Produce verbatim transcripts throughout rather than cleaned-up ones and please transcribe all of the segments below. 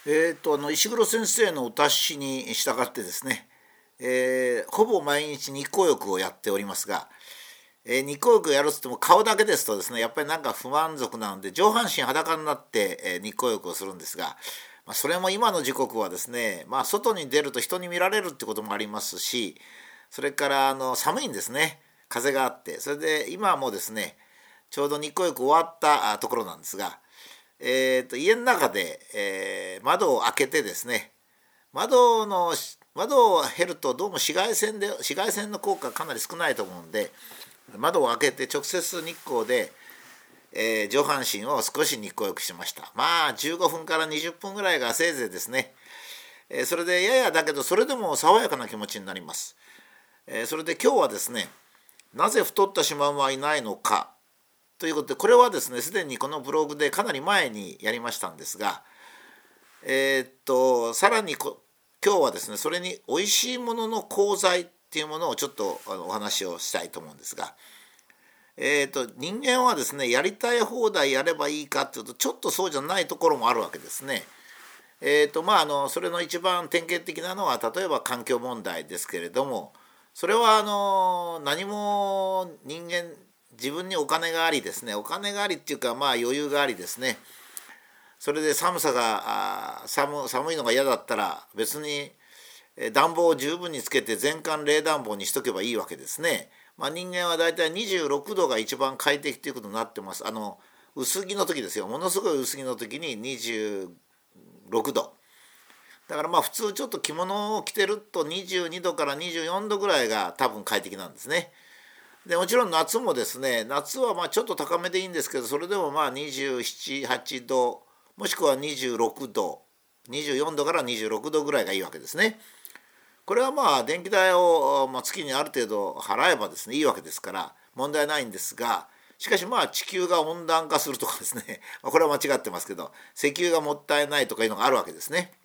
えーと、あの石黒先生のお達しに従ってですね、えーほぼ毎日日光浴をやっておりますが、えー日光浴をやるっつっても顔だけですとですね、やっぱりなんか不満足なので上半身裸になって、えー日光浴をするんですが、まあ、それも今の時刻はですね、まあ、外に出ると人に見られるってこともありますし、それからあの寒いんですね。風があって、それで今はもうですね、ちょうど日光浴終わったあところなんですが、えーと家の中で、えー窓を開けてですね、窓の窓を減るとどうも紫外線で紫外線の効果がかなり少ないと思うんで、窓を開けて直接日光で、えー上半身を少し日光浴しました。まあじゅうごふんからにじゅっぷんぐらいがせいぜいですね。えーそれでややだけどそれでも爽やかな気持ちになります。えーそれで今日はですね、なぜ太ったシマウマはいないのかということで、これはですねすでにこのブログでかなり前にやりましたんですが、えーっとさらにこ今日はですね、それにおいしいものの功罪っていうものをちょっとあのお話をしたいと思うんですが、えーっと人間はですね、やりたい放題やればいいかっていうとちょっとそうじゃないところもあるわけですね。えーとまあ、あのそれの一番典型的なのは例えば環境問題ですけれども、それはあの何も人間自分にお金がありですね、お金がありっていうかまあ余裕がありですね、それで寒さがあ寒寒いのが嫌だったら別にえ暖房を十分につけて全館冷暖房にしとけばいいわけですね。まあ、人間はだいたいにじゅうろくどが一番快適ということになってます。あの薄着の時ですよ、ものすごい薄着の時ににじゅうろくどだから、まあ普通ちょっと着物を着てるとにじゅうにどからにじゅうよんどぐらいが多分快適なんですね。でもちろん夏もですね、夏はまあちょっと高めでいいんですけど、それでもまあにじゅうなな、はちどもしくはにじゅうろくど、にじゅうよんどからにじゅうろくどぐらいがいいわけですね。これはまあ電気代を、まあ、月にある程度払えばですねいいわけですから問題ないんですが、しかしまあ地球が温暖化するとかですね、これは間違ってますけど、石油がもったいないとかいうのがあるわけですね。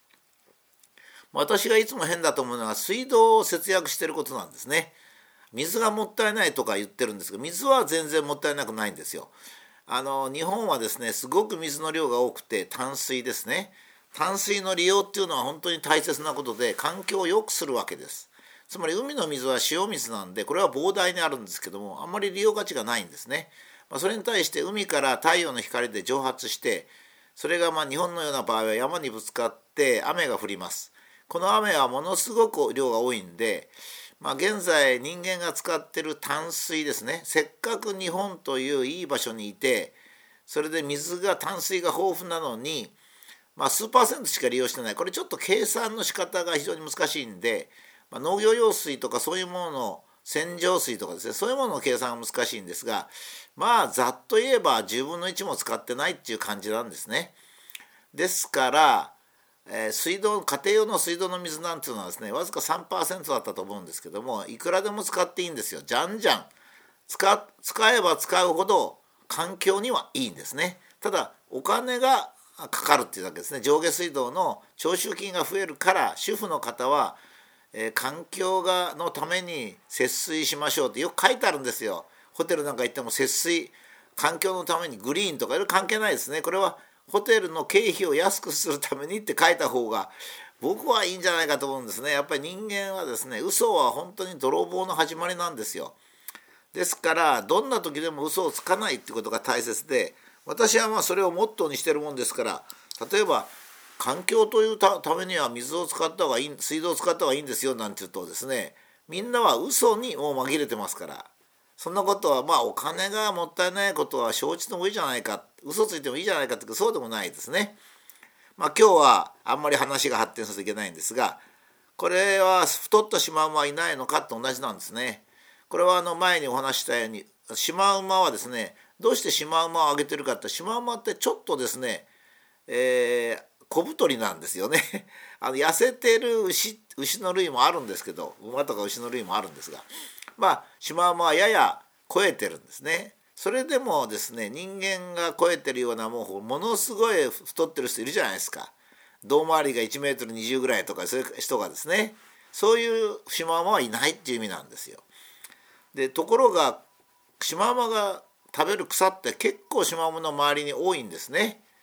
私がいつも変だと思うのは水道を節約していることなんですね。水がもったいないとか言ってるんですが、水は全然もったいなくないんですよ。あの日本はですねすごく水の量が多くて淡水ですね。淡水の利用っていうのは本当に大切なことで環境を良くするわけです。つまり海の水は塩水なんで、これは膨大にあるんですけども、あんまり利用価値がないんですね。まあ、それに対して海から太陽の光で蒸発して、それがまあ日本のような場合は山にぶつかって雨が降ります。この雨はものすごく量が多いんで、まあ、現在人間が使ってる淡水ですね、せっかく日本といういい場所にいて、それで水が淡水が豊富なのに、まあ、数パーセントしか利用してない。これちょっと計算の仕方が非常に難しいんで、まあ、農業用水とかそういうものの洗浄水とかですね、そういうものの計算が難しいんですが、まあざっと言えばじゅうぶんのいちも使ってないっていう感じなんですね。ですから、えー水道家庭用の水道の水なんていうのはですね、わずか さんパーセント だったと思うんですけども、いくらでも使っていいんですよ。じゃんじゃん使使えば使うほど環境にはいいんですね。ただお金がかかるっていうだけですね。上下水道の徴収金が増えるから、主婦の方は、えー環境がのために節水しましょうってよく書いてあるんですよ。ホテルなんか行っても節水、環境のためにグリーンとかいろいろ関係ないですね。これはホテルの経費を安くするためにって書いた方が僕はいいんじゃないかと思うんですね。やっぱり人間はですね、嘘は本当に泥棒の始まりなんですよ。ですからどんな時でも嘘をつかないってことが大切で、私はまあそれをモットーにしてるもんですから、例えば環境というためには水を使った方がいい、水道を使った方がいいんですよなんて言うとですね、みんなは嘘にもう紛れてますから、そんなことはまあお金がもったいないことは承知の上じゃないか、嘘ついてもいいじゃないかって、そうでもないですね。まあ今日はあんまり話が発展させていけないんですが、これは太ったシマウマはいないのかと同じなんですね。これはあの前にお話ししたように、シマウマはですね、どうしてシマウマをあげてるかって、シマウマってちょっとですね、えー小太りなんですよね。あの痩せてる 牛, 牛の類もあるんですけど、馬とか牛の類もあるんですが、まあシマウマはやや超えてるんですね。それでもですね、人間が超えてるようなもうものすごい太ってる人いるじゃないですか。胴回りがいちメートルにじゅうぐらいとか、そういう人がですね、そういうシマウマはいないっていう意味なんですよ。でところがシマウマが食べる草って結構シマウマの周りに多いんですね。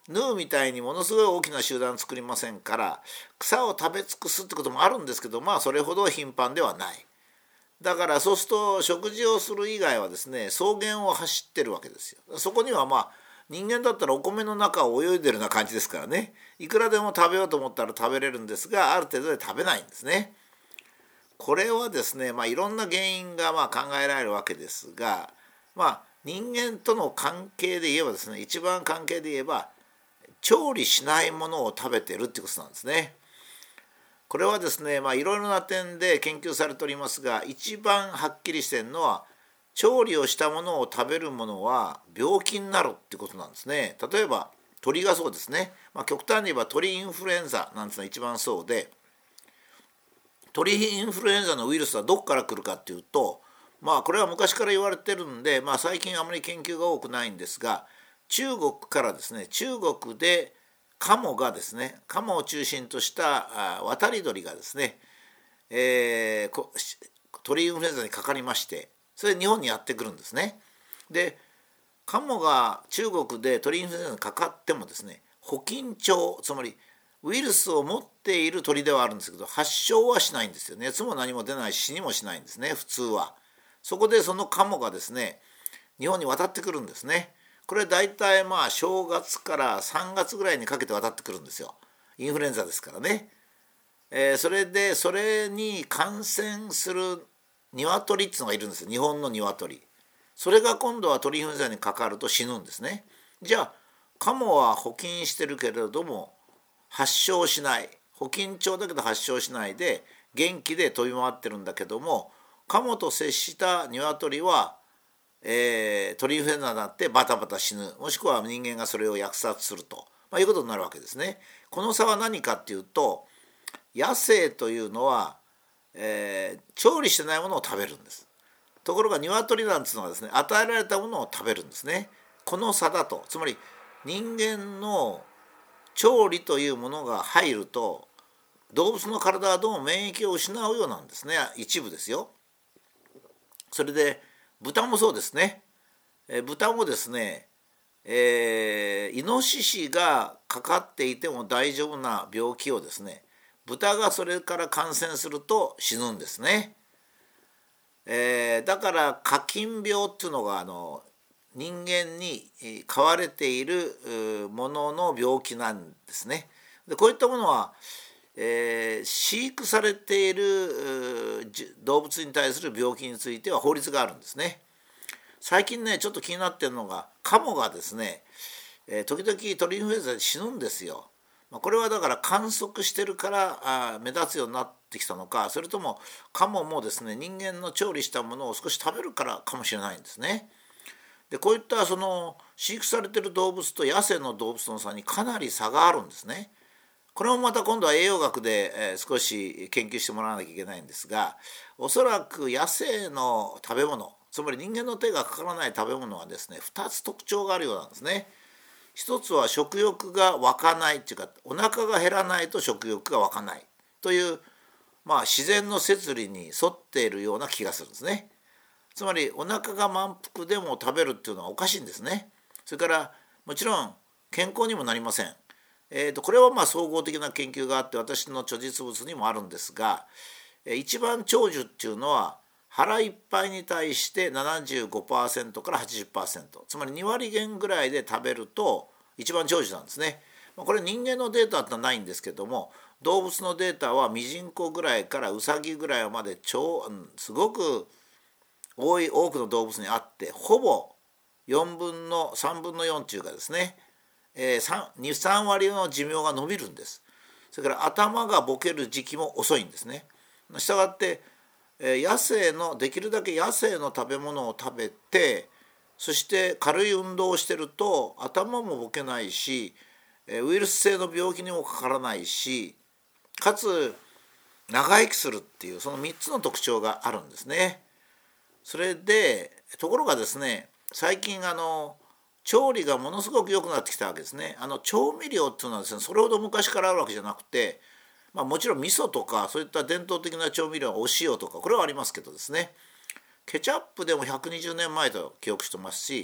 ヌーみたいにものすごい大きな集団作りませんから、草を食べ尽くすってこともあるんですけど、まあそれほど頻繁ではない。だからそうすると食事をする以外はですね、草原を走ってるわけですよ。そこにはまあ人間だったらお米の中を泳いでるような感じですからね、いくらでも食べようと思ったら食べれるんですが、ある程度で食べないんですね。これはですね、まあ、いろんな原因がまあ考えられるわけですが、まあ、人間との関係で言えばですね、一番関係で言えば調理しないものを食べてるっていうことなんですね。これはですね、まあ、いろいろな点で研究されておりますが、一番はっきりしているのは、調理をしたものを食べるものは病気になるってことなんですね。例えば鳥がそうですね、まあ、極端に言えば鳥インフルエンザなんていうのが一番そうで、鳥インフルエンザのウイルスはどこから来るかっていうと、まあこれは昔から言われてるんで、まあ、最近あまり研究が多くないんですが、中国からですね、中国でカモがですね、カモを中心とした渡り鳥がですね、えー、鳥インフルエンザにかかりまして、それで日本にやってくるんですね。でカモが中国で鳥インフルエンザにかかってもですね、保菌鳥、つまりウイルスを持っている鳥ではあるんですけど、発症はしないんですよ。熱も何も出ないし、死にもしないんですね、普通は。そこでそのカモがですね、日本に渡ってくるんですね。これ大体まあ正月からさんがつぐらいにかけて渡ってくるんですよ。インフルエンザですからね。えー、それでそれに感染する鶏っていうのがいるんですよ、日本の鶏。それが今度は鳥インフルエンザにかかると死ぬんですね。じゃあカモは保菌してるけれども発症しない、保菌鳥だけど発症しないで元気で飛び回ってるんだけども、カモと接した鶏は、えー、鳥インフルエンザになってバタバタ死ぬ、もしくは人間がそれを虐殺すると、まあ、いうことになるわけですね。この差は何かっていうと、野生というのは、えー、調理してないものを食べるんです。ところが鶏なんていうのはですね、与えられたものを食べるんですね。この差だと、つまり人間の調理というものが入ると、動物の体はどうも免疫を失うようなんですね、一部ですよ。それで豚もそうですね。え豚もですね、えー、イノシシがかかっていても大丈夫な病気をですね、豚がそれから感染すると死ぬんですね。えー、だから家菌病っていうのがあの人間に飼われているものの病気なんですね。でこういったものは、えー、飼育されている動物に対する病気については法律があるんですね。最近ねちょっと気になっているのが、カモがですね、えー、時々鳥インフルエンザで死ぬんですよ。これはだから観測してるからあ目立つようになってきたのか、それともカモもですね、人間の調理したものを少し食べるからかもしれないんですね。でこういったその飼育されている動物と野生の動物の差にかなり差があるんですね。これもまた今度は栄養学で、えー、少し研究してもらわなきゃいけないんですが、おそらく野生の食べ物、つまり人間の手がかからない食べ物はですね、ふたつ特徴があるようなんですね。一つは食欲が湧かないっていうか、お腹が減らないと食欲が湧かないという、まあ、自然の摂理に沿っているような気がするんですね。つまりお腹が満腹でも食べるっていうのはおかしいんですね。それからもちろん健康にもなりません。えーと、これはまあ総合的な研究があって私の著実物にもあるんですが、一番長寿っていうのは腹いっぱいに対して ななじゅうごパーセント から はちじゅっパーセント、 つまりに割減ぐらいで食べると一番長寿なんですね。これ人間のデータってのはないんですけども、動物のデータはミジンコぐらいからウサギぐらいまで超すごく多い多くの動物にあって、ほぼよんぶんのさんぶんのよんというかですね、えー、にさん割の寿命が延びるんです。それから頭がボケる時期も遅いんですね。したがって野生のできるだけ野生の食べ物を食べて、そして軽い運動をしてると頭もボケないし、ウイルス性の病気にもかからないし、かつ長生きするっていう、そのみっつの特徴があるんですね。それでところがですね、最近あの調理がものすごく良くなってきたわけですね。あの調味料っていうのはですね、それほど昔からあるわけじゃなくて、まあ、もちろん味噌とかそういった伝統的な調味料、お塩とかこれはありますけどですね、ケチャップでもひゃくにじゅうねんまえと記憶してますし、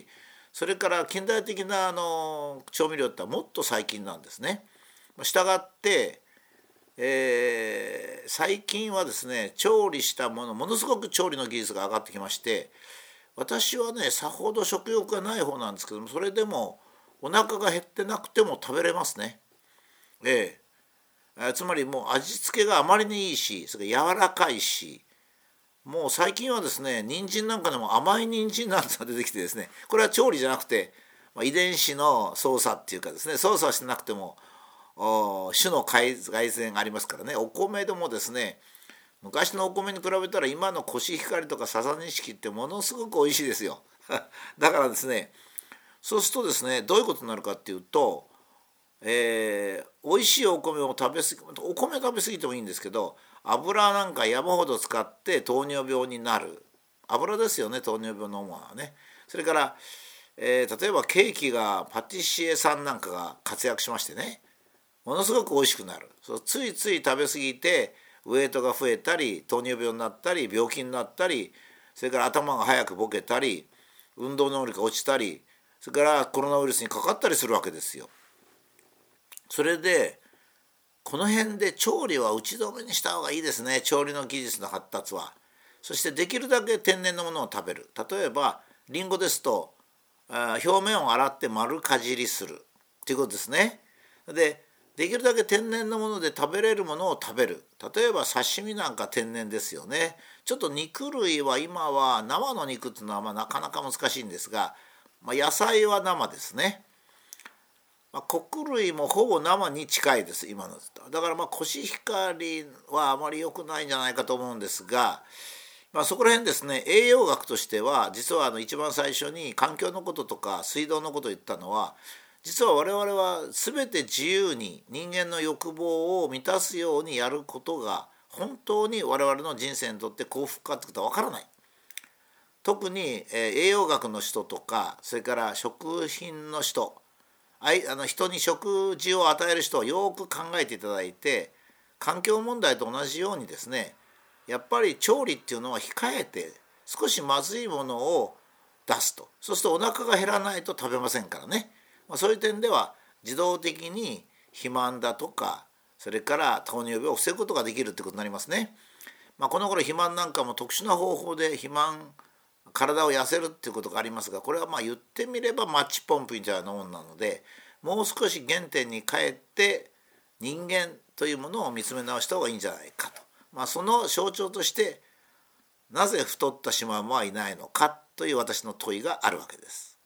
それから近代的なあの調味料ってのはもっと最近なんですね。したがって、えー最近はですね、調理したもの、ものすごく調理の技術が上がってきまして、私はねさほど食欲がない方なんですけども、それでもお腹が減ってなくても食べれますね。えええつまりもう味付けがあまりにいいし、それから柔らかいし、もう最近はですね、人参なんかでも甘い人参なんてのが出てきてですね、これは調理じゃなくて、まあ、遺伝子の操作っていうかですね、操作はしてなくてもお種の改善がありますからね。お米でもですね、昔のお米に比べたら今のコシヒカリとかササニシキってものすごく美味しいですよだからですね、そうするとですね、どういうことになるかっていうと、えー、美味しいお米を食べ過ぎ、お米食べ過ぎてもいいんですけど、油なんか山ほど使って糖尿病になる。油ですよね、糖尿病の主はね。それから、えー例えばケーキがパティシエさんなんかが活躍しましてね、ものすごく美味しくなる。そうついつい食べ過ぎてウエイトが増えたり、糖尿病になったり、病気になったり、それから頭が早くボケたり、運動能力が落ちたり、それからコロナウイルスにかかったりするわけですよ。それでこの辺で調理は打ち止めにした方がいいですね、調理の技術の発達は。そしてできるだけ天然のものを食べる。例えばリンゴですと、あ表面を洗って丸かじりするということですね。でできるだけ天然のもので食べれるものを食べる。例えば刺身なんか天然ですよね。ちょっと肉類は今は生の肉っていうのはまあなかなか難しいんですが、まあ、野菜は生ですね。まあ、穀類もほぼ生に近いです今の。だからまあコシヒカリはあまり良くないんじゃないかと思うんですが、まあ、そこら辺ですね、栄養学としては実はあの一番最初に環境のこととか水道のことを言ったのは、実は我々は全て自由に人間の欲望を満たすようにやることが本当に我々の人生にとって幸福かってことは分からない。特に、えー栄養学の人とか、それから食品の人、あいあの人に食事を与える人はよく考えていただいて、環境問題と同じようにですね、やっぱり調理っていうのは控えて少しまずいものを出すと。そうするとお腹が減らないと食べませんからね。まあ、そういう点では自動的に肥満だとか、それから糖尿病を防ぐことができるってことになりますね。まあ、この頃肥満なんかも特殊な方法で肥満体を痩せるっていうことがありますが、これはまあ言ってみればマッチポンプみたいなもんなので、もう少し原点に帰って人間というものを見つめ直した方がいいんじゃないかと、まあ、その象徴としてなぜ太ったシマウマはいないのかという私の問いがあるわけです。